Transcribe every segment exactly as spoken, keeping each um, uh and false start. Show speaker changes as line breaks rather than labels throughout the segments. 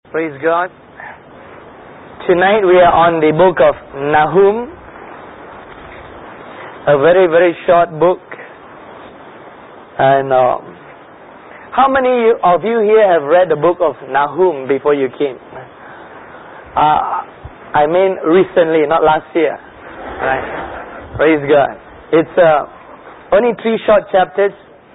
Praise God. Tonight we are on the book of Nahum, a very, very short book. And uh, how many of you here have read the book of Nahum before you came? Uh, I mean recently, not last year. Right? Praise God. It's uh, only three short chapters.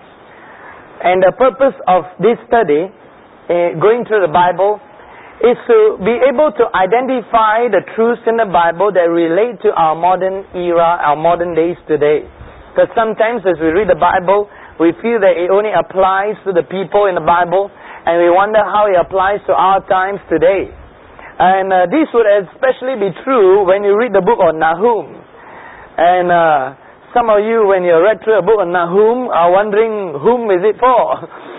And the purpose of this study, uh, going through the Bible, is to be able to identify the truths in the Bible that relate to our modern era, our modern days today. Because sometimes as we read the Bible, we feel that it only applies to the people in the Bible, and we wonder how it applies to our times today. And uh, this would especially be true when you read the book of Nahum. And uh, some of you, when you read through the book of Nahum, are wondering, whom is it for?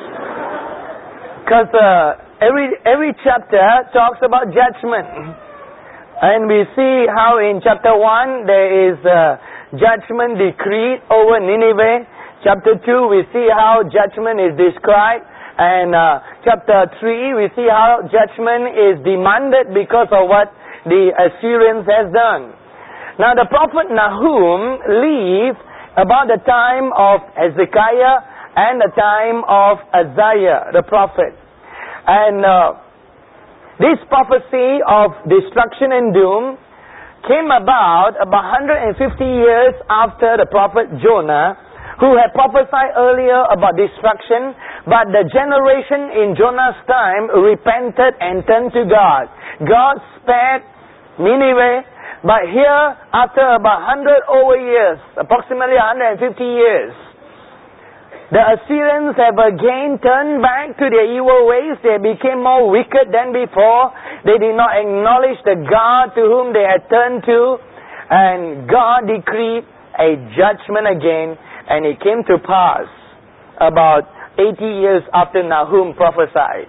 Because uh, every every chapter talks about judgment. And we see how in chapter one there is uh, judgment decreed over Nineveh. Chapter two we see how judgment is described. And uh, chapter three we see how judgment is demanded because of what the Assyrians has done. Now the prophet Nahum lived about the time of Hezekiah and the time of Isaiah the prophet. And uh, this prophecy of destruction and doom came about about one hundred fifty years after the prophet Jonah, who had prophesied earlier about destruction, but the generation in Jonah's time repented and turned to God. God spared Nineveh, but here, after about one hundred over years, approximately one hundred fifty years, the Assyrians have again turned back to their evil ways. They became more wicked than before. They did not acknowledge the God to whom they had turned to. And God decreed a judgment again. And it came to pass about eighty years after Nahum prophesied.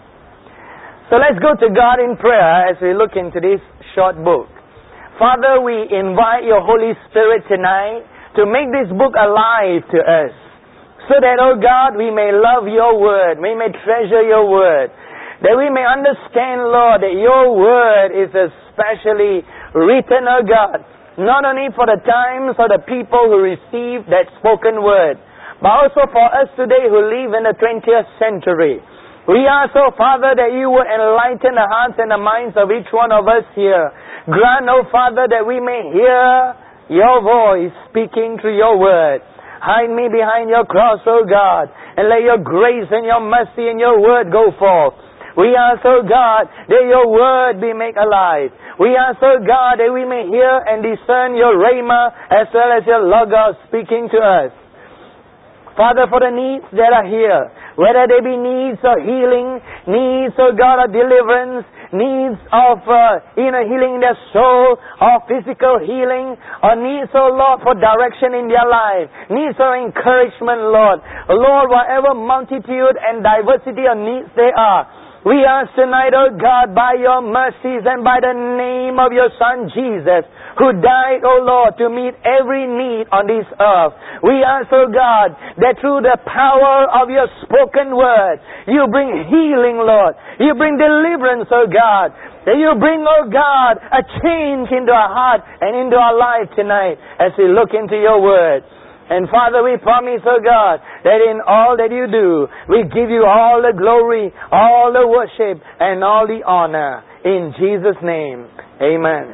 So let's go to God in prayer as we look into this short book. Father, we invite your Holy Spirit tonight to make this book alive to us. So that, oh God, we may love your word, we may treasure your word, that we may understand, Lord, that your word is especially written, oh God, not only for the times or the people who receive that spoken word, but also for us today who live in the twentieth century. We ask, oh Father, that you would enlighten the hearts and the minds of each one of us here. Grant, oh Father, that we may hear your voice speaking through your word. Hide me behind your cross, O God, and let your grace and your mercy and your word go forth. We ask, O God, that your word be made alive. We ask, O God, that we may hear and discern your rhema as well as your logos speaking to us. Father, for the needs that are here, whether they be needs of healing, needs, O God, of deliverance, needs of uh, inner healing in their soul, or physical healing, or needs, oh Lord, for direction in their life, needs for encouragement, Lord. Lord, whatever multitude and diversity of needs they are, we ask tonight, oh God, by your mercies and by the name of your Son Jesus, who died, oh Lord, to meet every need on this earth. We ask, oh God, that through the power of your spoken word, you bring healing, Lord. You bring deliverance, oh God. That you bring, oh God, a change into our heart and into our life tonight as we look into your word. And Father, we promise, oh God, that in all that you do, we give you all the glory, all the worship, and all the honor. In Jesus' name, amen.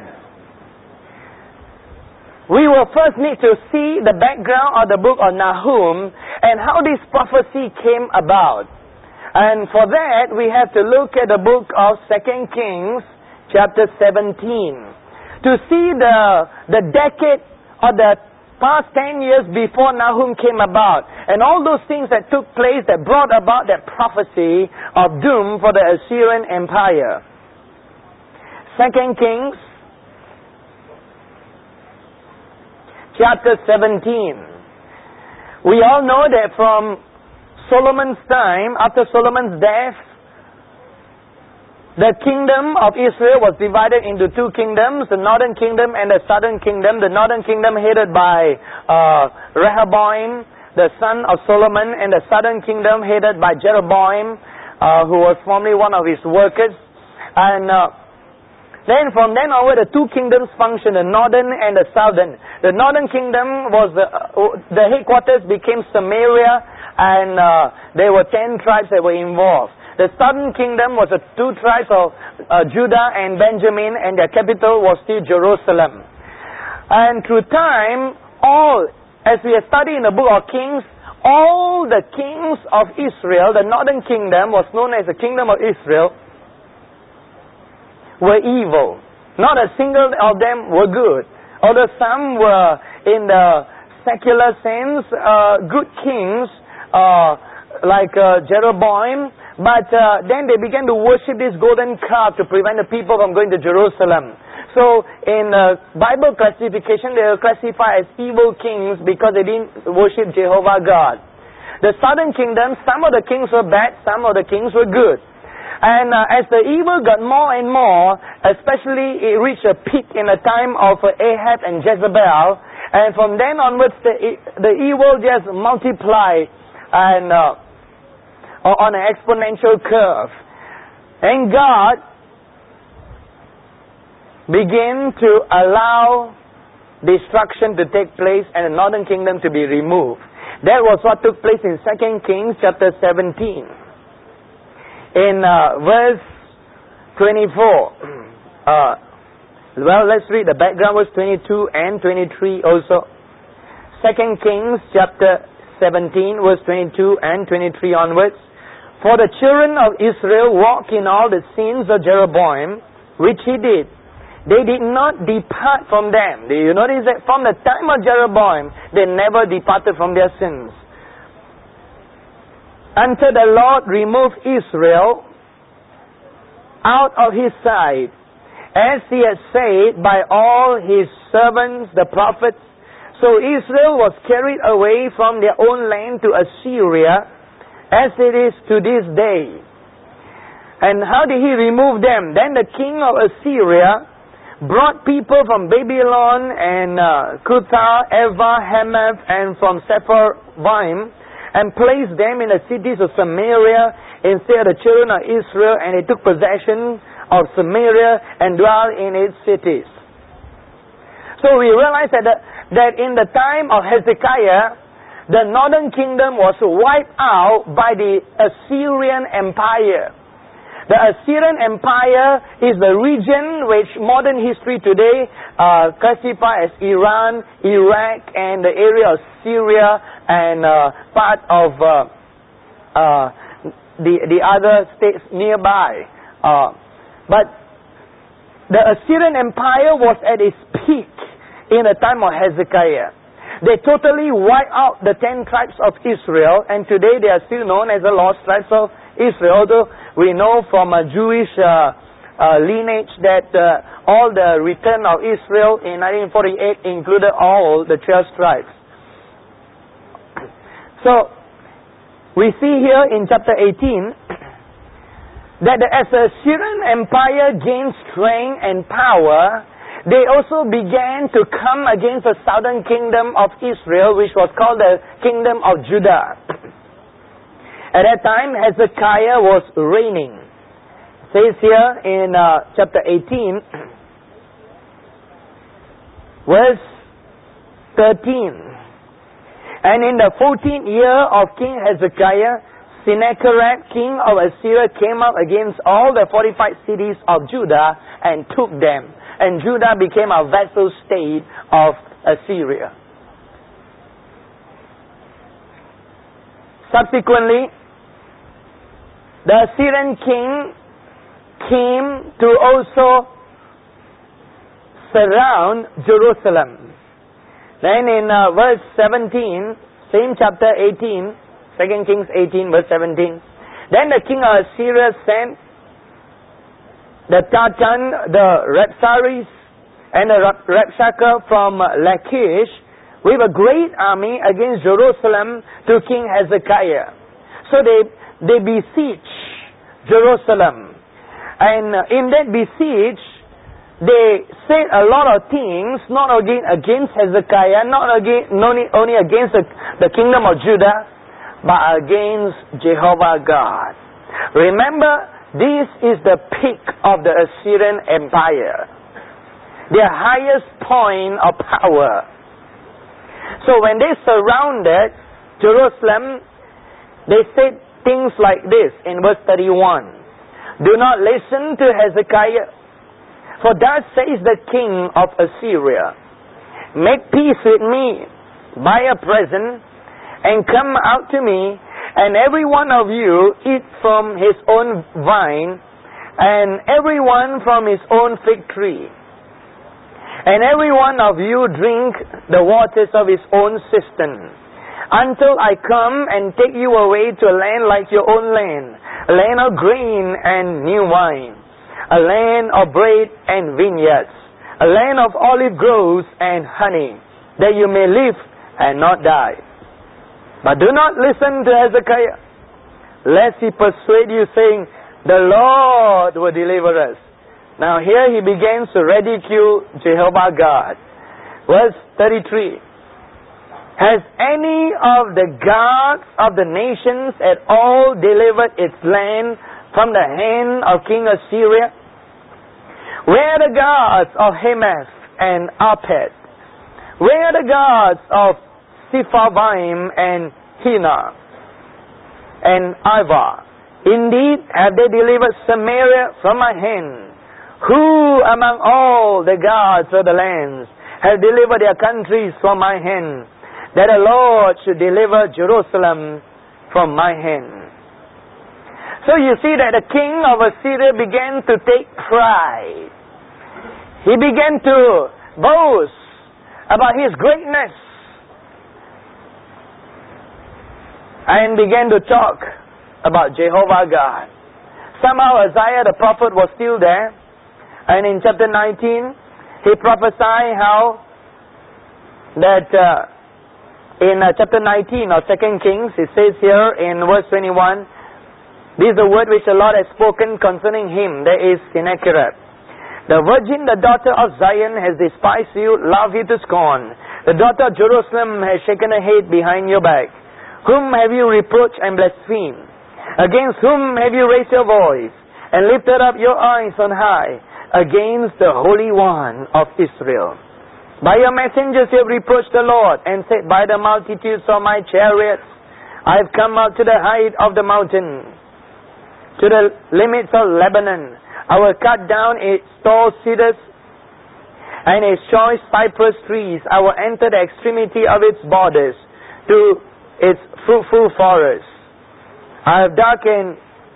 We will first need to see the background of the book of Nahum and how this prophecy came about. And for that, we have to look at the book of Second Kings, chapter seventeen, to see the, the decade or the past ten years before Nahum came about, and all those things that took place that brought about that prophecy of doom for the Assyrian Empire. Second Kings, chapter seventeen. We all know that from Solomon's time, after Solomon's death, the kingdom of Israel was divided into two kingdoms, the northern kingdom and the southern kingdom. The northern kingdom headed by uh, Rehoboam, the son of Solomon, and the southern kingdom headed by Jeroboam, uh, who was formerly one of his workers. And uh, then from then onward, the two kingdoms functioned, the northern and the southern. The northern kingdom was, the, uh, the headquarters became Samaria, and uh, there were ten tribes that were involved. The southern kingdom was the two tribes of uh, Judah and Benjamin, and their capital was still Jerusalem. And through time, all, as we have studied in the book of Kings, all the kings of Israel, the northern kingdom was known as the kingdom of Israel, were evil. Not a single of them were good. Although some were, in the secular sense, uh, good kings, uh, like uh, Jeroboam, but uh, then they began to worship this golden calf to prevent the people from going to Jerusalem. So in uh, Bible classification, they were classified as evil kings because they didn't worship Jehovah God. The southern kingdom, some of the kings were bad, some of the kings were good. And uh, as the evil got more and more, especially it reached a peak in the time of uh, Ahab and Jezebel, and from then onwards the, the evil just multiplied and uh, on an exponential curve. And God began to allow destruction to take place and the northern kingdom to be removed. That was what took place in Second Kings chapter seventeen. In uh, verse twenty-four, uh, well, let's read the background, verse twenty-two and twenty-three also. Second Kings chapter seventeen, verse twenty-two and twenty-three onwards. For the children of Israel walk in all the sins of Jeroboam, which he did. They did not depart from them. Do you notice that from the time of Jeroboam, they never departed from their sins. Until the Lord removed Israel out of his sight, as he had said by all his servants, the prophets. So Israel was carried away from their own land to Assyria, as it is to this day. And how did he remove them? Then the king of Assyria brought people from Babylon and uh, Cutha, Eva, Hamath, and from Sepharvaim, and placed them in the cities of Samaria instead of the children of Israel, and they took possession of Samaria and dwelt in its cities. So we realize that, the, that in the time of Hezekiah, the northern kingdom was wiped out by the Assyrian Empire. The Assyrian Empire is the region which modern history today uh, classifies as Iran, Iraq, and the area of Syria and uh, part of uh, uh, the the other states nearby. Uh, but the Assyrian Empire was at its peak in the time of Hezekiah. They totally wiped out the ten tribes of Israel, and today they are still known as the lost tribes of Israel. Although we know from a Jewish uh, uh, lineage that uh, all the return of Israel in nineteen forty-eight included all the twelve tribes. So we see here in chapter eighteen that as the Assyrian Empire gained strength and power, they also began to come against the southern kingdom of Israel, which was called the kingdom of Judah. At that time, Hezekiah was reigning. It says here in uh, chapter eighteen, verse thirteen. And in the fourteenth year of King Hezekiah, Sennacherib, king of Assyria, came up against all the fortified cities of Judah and took them. And Judah became a vassal state of Assyria. Subsequently, the Assyrian king came to also surround Jerusalem. Then in uh, verse seventeen, same chapter eighteen, Second Kings eighteen, verse seventeen. Then the king of Assyria sent the Tartan, the Rabsaris, and the Rabshakeh from Lachish with a great army against Jerusalem to King Hezekiah. So they they besieged Jerusalem. And in that besiege, they said a lot of things, not only against Hezekiah, not against, not only against the, the kingdom of Judah, but against Jehovah God. Remember, this is the peak of the Assyrian Empire, their highest point of power. So when they surrounded Jerusalem, they said things like this in verse thirty-one. Do not listen to Hezekiah, for thus says the king of Assyria, make peace with me, buy a present, and come out to me, and every one of you eat from his own vine, and every one from his own fig tree, and every one of you drink the waters of his own cistern, until I come and take you away to a land like your own land, a land of grain and new wine, a land of bread and vineyards, a land of olive groves and honey, that you may live and not die. But do not listen to Hezekiah, lest he persuade you, saying, the Lord will deliver us. Now here he begins to ridicule Jehovah God. Verse thirty-three. Has any of the gods of the nations at all delivered its land from the hand of King Assyria? Where are the gods of Hamath and Arpad? Where are the gods of Sepharvaim and Hena and Iva? Indeed, have they delivered Samaria from my hand? Who among all the gods of the lands have delivered their countries from my hand, that the Lord should deliver Jerusalem from my hand? So you see that the king of Assyria began to take pride. He began to boast about his greatness, and began to talk about Jehovah God. Somehow Isaiah the prophet was still there, and in chapter nineteen, he prophesied how that uh, in uh, chapter nineteen of Second Kings, it says here in verse twenty-one, this is the word which the Lord has spoken concerning him, that is Sennacherib. The virgin, the daughter of Zion, has despised you, loved you to scorn. The daughter of Jerusalem has shaken her head behind your back. Whom have you reproached and blasphemed? Against whom have you raised your voice, and lifted up your eyes on high? Against the Holy One of Israel. By your messengers you have reproached the Lord, and said, by the multitudes of my chariots I have come out to the height of the mountain, to the limits of Lebanon. I will cut down its tall cedars and its choice cypress trees. I will enter the extremity of its borders, to its fruitful forests. I have darkened,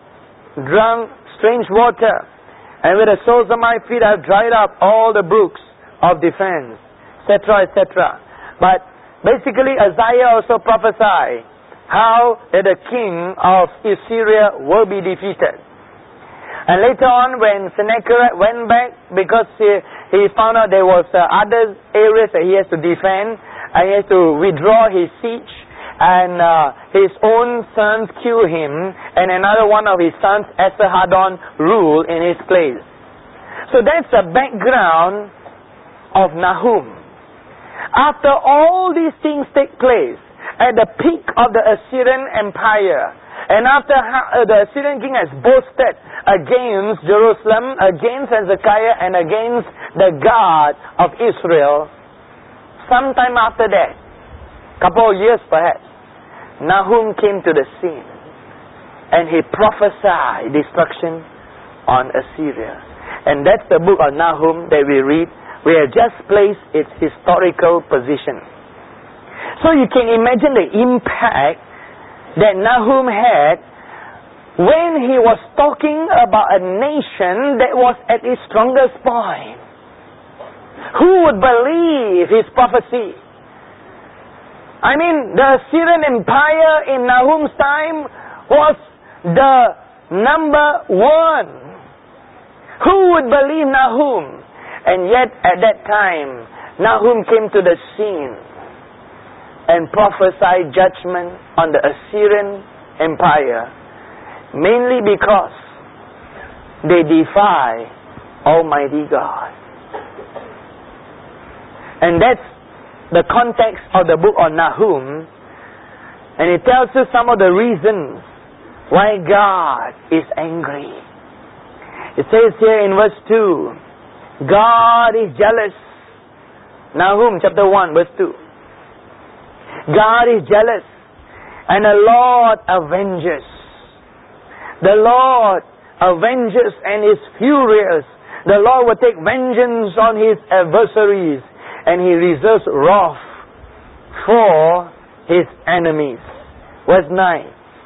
drunk strange water, and with the soles of my feet I have dried up all the brooks of defense, et cetera, et cetera. But basically Isaiah also prophesied how that the king of Assyria will be defeated. And later on, when Sennacherib went back, because he, he found out there was uh, other areas that he has to defend, and he has to withdraw his siege, and uh, his own sons kill him, and another one of his sons, Esarhaddon, rule in his place. So that's the background of Nahum. After all these things take place, at the peak of the Assyrian Empire, and after the Assyrian king has boasted against Jerusalem, against Hezekiah, and against the God of Israel, sometime after that, couple of years perhaps, Nahum came to the scene, and he prophesied destruction on Assyria. And that's the book of Nahum that we read. We have just placed its historical position. So you can imagine the impact that Nahum had when he was talking about a nation that was at its strongest point. Who would believe his prophecy? I mean, the Assyrian Empire in Nahum's time was the number one. Who would believe Nahum? And yet at that time, Nahum came to the scene and prophesied judgment on the Assyrian Empire, mainly because they defy Almighty God. And that's the context of the book of Nahum, and it tells us some of the reasons why God is angry. It says here in verse two, God is jealous. Nahum chapter one verse two. God is jealous and the Lord avenges. The Lord avenges and is furious. The Lord will take vengeance on His adversaries and He reserves wrath for His enemies. Verse nine.